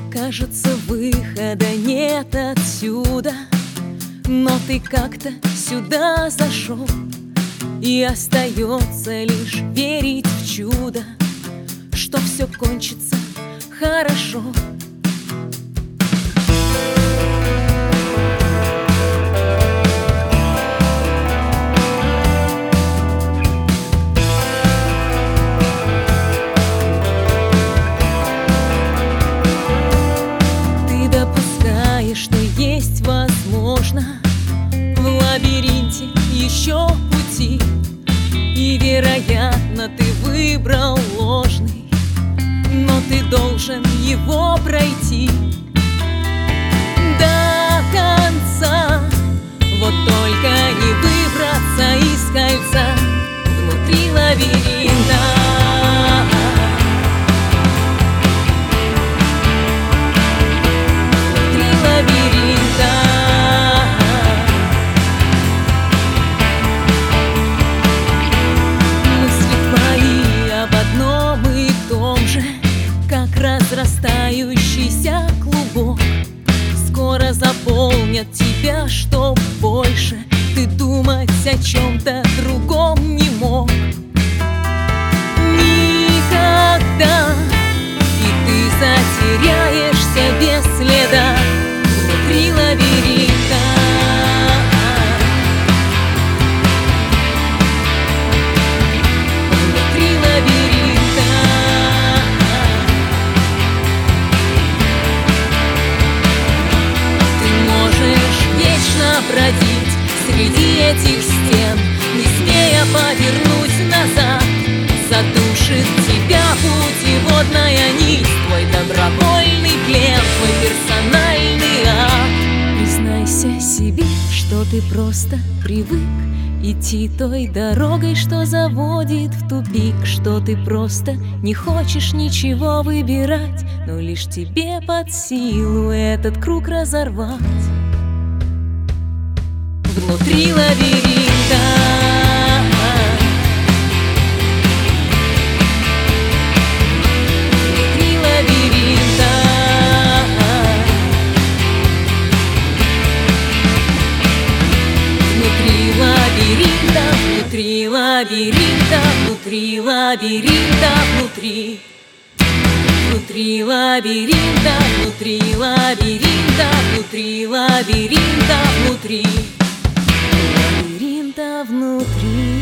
Кажется, выхода нет отсюда, но ты как-то сюда зашел, и остается лишь верить в чудо, что все кончится хорошо. Что есть возможно в лабиринте еще пути, и, вероятно, ты выбрал ложный, но ты должен его пройти до конца. Вот только не выбраться из кольца внутри лабиринта. Разрастающийся клубок скоро заполнят тебя, что больше ты думать о чем-то другом не мог никогда. И ты затеряешься без следа внутри лабиринта. Внутри лабиринта. Бродить среди этих стен, не смея повернуть назад. Задушит тебя путеводная нить, твой добровольный плен, твой персональный ад. Признайся себе, что ты просто привык идти той дорогой, что заводит в тупик, что ты просто не хочешь ничего выбирать, но лишь тебе под силу этот круг разорвать. Внутри лабиринта. Внутри лабиринта. Внутри лабиринта. Внутри лабиринта. Внутри лабиринта. Внутри. Внутри лабиринта. Внутри лабиринта. Внутри лабиринта. Внутри. Лабиринта внутри.